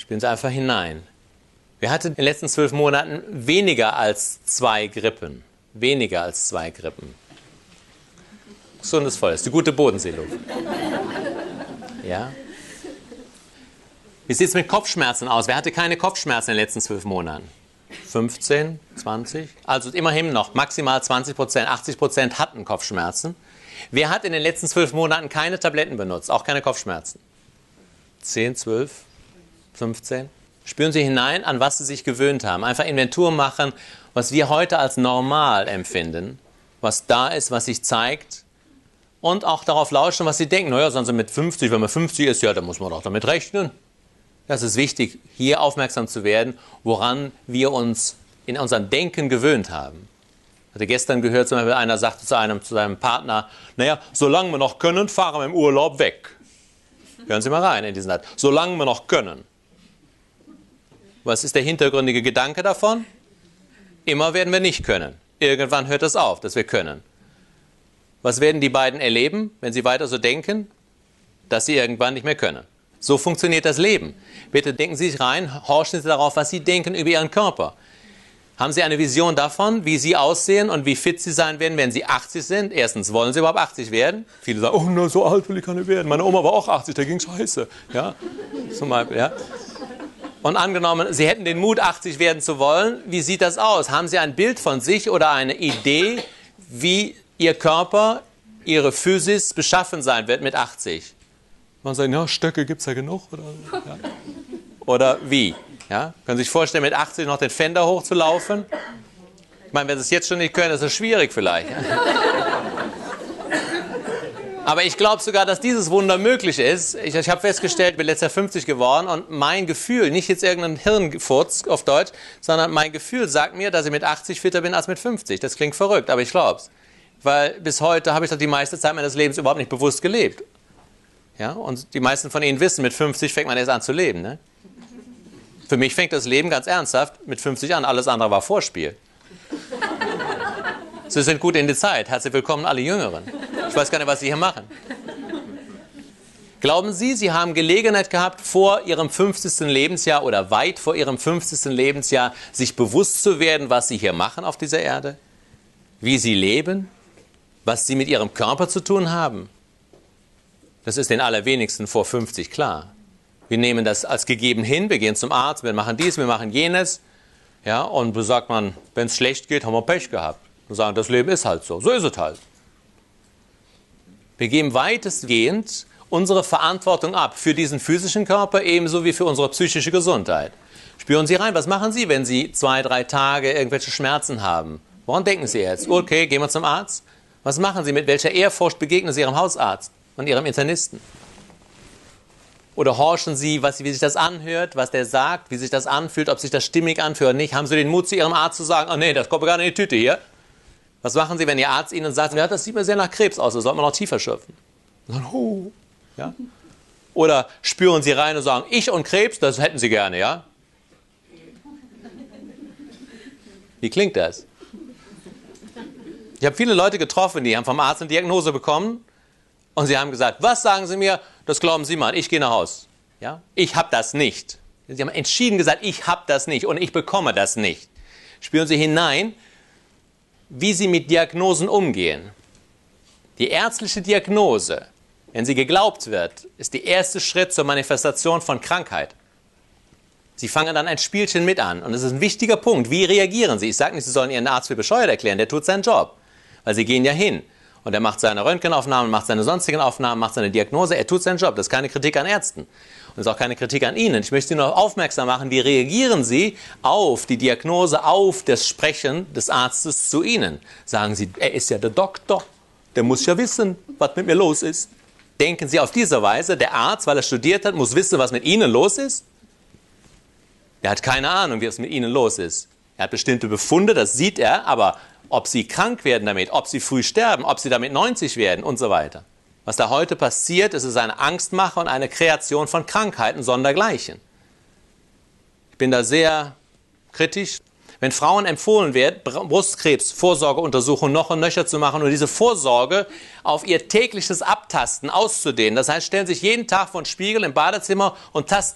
Spüren Sie einfach hinein. Wir hatten in den letzten 12 Monaten weniger als 2 Grippen. Weniger als 2 Grippen. Gesundes Volles, die gute Bodenseeluft. Ja? Wie sieht es mit Kopfschmerzen aus? Wer hatte keine Kopfschmerzen in den letzten 12 Monaten? 15, 20? Also immerhin noch maximal 20%, 80% hatten Kopfschmerzen. Wer hat in den letzten 12 Monaten keine Tabletten benutzt, auch keine Kopfschmerzen? 10, 12, 15? Spüren Sie hinein, an was Sie sich gewöhnt haben. Einfach Inventur machen, was wir heute als normal empfinden, was da ist, was sich zeigt. Und auch darauf lauschen, was Sie denken. Naja, sagen Sie mit 50, wenn man 50 ist, ja, dann muss man doch damit rechnen. Das ist wichtig, hier aufmerksam zu werden, woran wir uns in unserem Denken gewöhnt haben. Ich hatte gestern gehört, zum Beispiel einer sagte zu seinem Partner, naja, solange wir noch können, fahren wir im Urlaub weg. Hören Sie mal rein in diesen Satz. Solange wir noch können. Was ist der hintergründige Gedanke davon? Immer werden wir nicht können. Irgendwann hört es auf, dass wir können. Was werden die beiden erleben, wenn sie weiter so denken? Dass sie irgendwann nicht mehr können. So funktioniert das Leben. Bitte denken Sie sich rein, horchen Sie darauf, was Sie denken über Ihren Körper. Haben Sie eine Vision davon, wie Sie aussehen und wie fit Sie sein werden, wenn Sie 80 sind? Erstens, wollen Sie überhaupt 80 werden? Viele sagen, oh, na, so alt will ich gar nicht werden. Meine Oma war auch 80, da ging scheiße. Ja? Zum Beispiel, ja? Und angenommen, Sie hätten den Mut, 80 werden zu wollen, wie sieht das aus? Haben Sie ein Bild von sich oder eine Idee, wie Ihr Körper, Ihre Physis beschaffen sein wird mit 80? Man sagt, ja, Stöcke gibt es ja genug. Ja. Oder wie? Ja? Können Sie sich vorstellen, mit 80 noch den Fender hochzulaufen? Ich meine, wenn Sie es jetzt schon nicht können, ist es schwierig vielleicht. Aber ich glaube sogar, dass dieses Wunder möglich ist. Ich habe festgestellt, ich bin letztes Jahr 50 geworden und mein Gefühl, nicht jetzt irgendein Hirnfurz auf Deutsch, sondern mein Gefühl sagt mir, dass ich mit 80 fitter bin als mit 50. Das klingt verrückt, aber ich glaube es. Weil bis heute habe ich doch die meiste Zeit meines Lebens überhaupt nicht bewusst gelebt. Ja? Und die meisten von Ihnen wissen, mit 50 fängt man erst an zu leben. Ne? Für mich fängt das Leben ganz ernsthaft mit 50 an, alles andere war Vorspiel. Sie sind gut in die Zeit. Herzlich willkommen alle Jüngeren. Ich weiß gar nicht, was Sie hier machen. Glauben Sie, Sie haben Gelegenheit gehabt, vor Ihrem 50. Lebensjahr oder weit vor Ihrem 50. Lebensjahr sich bewusst zu werden, was Sie hier machen auf dieser Erde? Wie Sie leben? Was Sie mit Ihrem Körper zu tun haben? Das ist den allerwenigsten vor 50 klar. Wir nehmen das als gegeben hin, wir gehen zum Arzt, wir machen dies, wir machen jenes. Ja, und sagt man, wenn es schlecht geht, haben wir Pech gehabt. Wir sagen, das Leben ist halt so. So ist es halt. Wir geben weitestgehend unsere Verantwortung ab für diesen physischen Körper, ebenso wie für unsere psychische Gesundheit. Spüren Sie rein, was machen Sie, wenn Sie 2, 3 Tage irgendwelche Schmerzen haben? Woran denken Sie jetzt? Okay, gehen wir zum Arzt. Was machen Sie, mit welcher Ehrfurcht begegnen Sie Ihrem Hausarzt und Ihrem Internisten? Oder horchen Sie, wie sich das anhört, was der sagt, wie sich das anfühlt, ob sich das stimmig anfühlt oder nicht? Haben Sie den Mut, zu Ihrem Arzt zu sagen, oh nee, das kommt gar nicht in die Tüte hier? Was machen Sie, wenn Ihr Arzt Ihnen sagt, ja, das sieht mir sehr nach Krebs aus, das sollte man noch tiefer schürfen? Sagen, oh. Ja? Oder spüren Sie rein und sagen, ich und Krebs, das hätten Sie gerne, ja? Wie klingt das? Ich habe viele Leute getroffen, die haben vom Arzt eine Diagnose bekommen und sie haben gesagt, was sagen Sie mir? Das glauben Sie mal, ich gehe nach Hause. Ja? Ich habe das nicht. Sie haben entschieden gesagt, ich habe das nicht und ich bekomme das nicht. Spüren Sie hinein, wie Sie mit Diagnosen umgehen. Die ärztliche Diagnose, wenn sie geglaubt wird, ist der erste Schritt zur Manifestation von Krankheit. Sie fangen dann ein Spielchen mit an und das ist ein wichtiger Punkt. Wie reagieren Sie? Ich sage nicht, Sie sollen Ihren Arzt für bescheuert erklären, der tut seinen Job. Weil Sie gehen ja hin und er macht seine Röntgenaufnahmen, macht seine sonstigen Aufnahmen, macht seine Diagnose, er tut seinen Job. Das ist keine Kritik an Ärzten und das ist auch keine Kritik an Ihnen. Ich möchte Sie noch aufmerksam machen, wie reagieren Sie auf die Diagnose, auf das Sprechen des Arztes zu Ihnen? Sagen Sie, er ist ja der Doktor, der muss ja wissen, was mit mir los ist. Denken Sie auf diese Weise, der Arzt, weil er studiert hat, muss wissen, was mit Ihnen los ist? Er hat keine Ahnung, wie es mit Ihnen los ist. Er hat bestimmte Befunde, das sieht er, aber ob Sie krank werden damit, ob Sie früh sterben, ob Sie damit 90 werden und so weiter. Was da heute passiert, ist eine Angstmache und eine Kreation von Krankheiten sondergleichen. Ich bin da sehr kritisch. Wenn Frauen empfohlen wird, Brustkrebsvorsorgeuntersuchungen noch und nöcher zu machen und diese Vorsorge auf ihr tägliches Abtasten auszudehnen. Das heißt, stellen Sie sich jeden Tag vor den Spiegel im Badezimmer und tasten